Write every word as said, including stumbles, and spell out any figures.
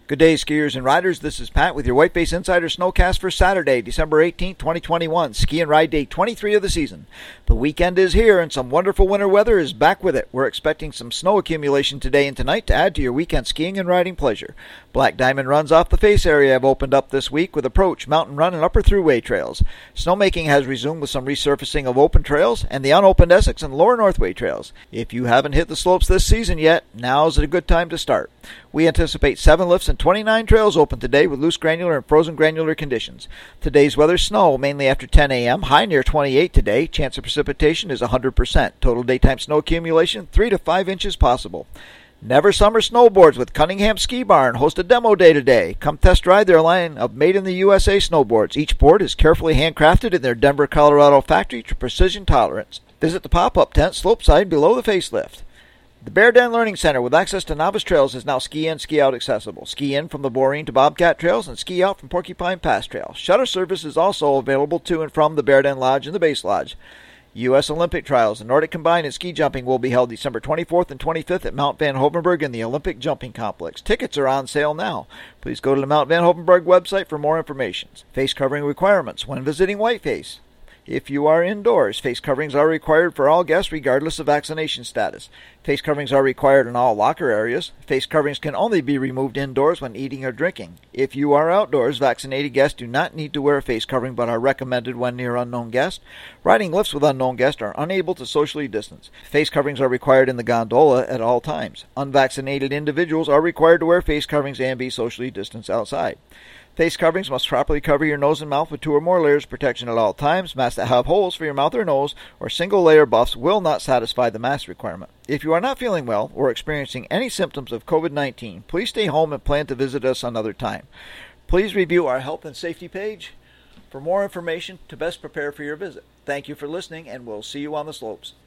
Good day, skiers and riders. This is Pat with your Whiteface Insider Snowcast for Saturday, December eighteenth, twenty twenty-one. Ski and ride day twenty-three of the season. The weekend is here and some wonderful winter weather is back with it. We're expecting some snow accumulation today and tonight to add to your weekend skiing and riding pleasure. Black Diamond runs off the face area have opened up this week with Approach, Mountain Run, and Upper Thruway trails. Snowmaking has resumed with some resurfacing of open trails and the unopened Essex and Lower Northway trails. If you haven't hit the slopes this season yet, now's a good time to start. We anticipate seven lifts and twenty-nine trails open today with loose granular and frozen granular conditions. Today's weather, snow, mainly after ten a.m., high near twenty-eight today. Chance of precipitation is one hundred percent. Total daytime snow accumulation, three to five inches possible. Never Summer Snowboards with Cunningham Ski Barn host a demo day today. Come test ride their line of Made in the U S A snowboards. Each board is carefully handcrafted in their Denver, Colorado factory to precision tolerance. Visit the pop-up tent slopeside below the facelift. The Bear Den Learning Center with access to novice trails is now ski in, ski out accessible. Ski in from the Boreen to Bobcat trails and ski out from Porcupine Pass Trail. Shutter service is also available to and from the Bear Den Lodge and the Base Lodge. U S Olympic trials in Nordic Combined and ski jumping will be held December twenty-fourth and twenty-fifth at Mount Van Hovenberg in the Olympic Jumping Complex. Tickets are on sale now. Please go to the Mount Van Hovenberg website for more information. Face covering requirements when visiting Whiteface. If you are indoors, face coverings are required for all guests regardless of vaccination status. Face coverings are required in all locker areas. Face coverings can only be removed indoors when eating or drinking. If you are outdoors, vaccinated guests do not need to wear a face covering but are recommended when near unknown guests. Riding lifts with unknown guests are unable to socially distance. Face coverings are required in the gondola at all times. Unvaccinated individuals are required to wear face coverings and be socially distanced outside. Face coverings must properly cover your nose and mouth with two or more layers of protection at all times. Masks that have holes for your mouth or nose or single-layer buffs will not satisfy the mask requirement. If you are not feeling well or experiencing any symptoms of covid nineteen, please stay home and plan to visit us another time. Please review our health and safety page for more information to best prepare for your visit. Thank you for listening, and we'll see you on the slopes.